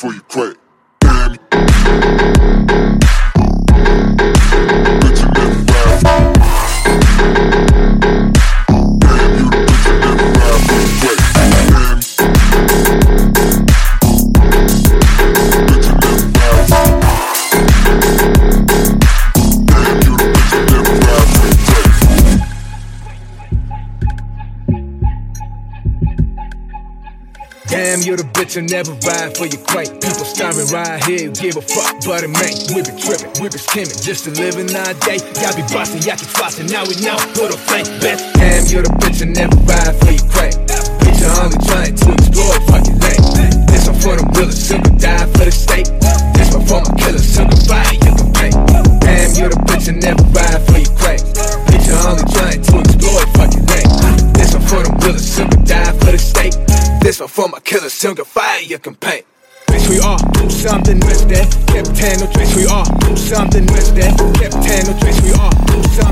before you crack. Damn you. Bitch, you never ride. Damn you, the bitch, you never ride before you crack. Damn you. Bitch, you never ride. Damn you, the bitch, you never ride before you crack. Damn, you're the bitch I never ride for your quake. People starving right here, give a fuck, but it ain't. We been tripping, we been skimming, just to living our day. Y'all be busting, y'all keep flossing, now we know, put a flank, bitch. Damn, you're the bitch I never ride for your quake. Bitch, I'm only trying to explore, fucking lame. This one for them realers, who could die for the state. This one for my killers, who could fire, you can pay. Damn, you're the bitch I never ride for your quake. Bitch, I'm only trying to explore, fucking lame. This one for them realers, who could die for the state. This one for my killers, who could fire, you can pay. Bitch, we all do something with that. Captain, no trace, we all do something with that. Captain, no trace, we all do something.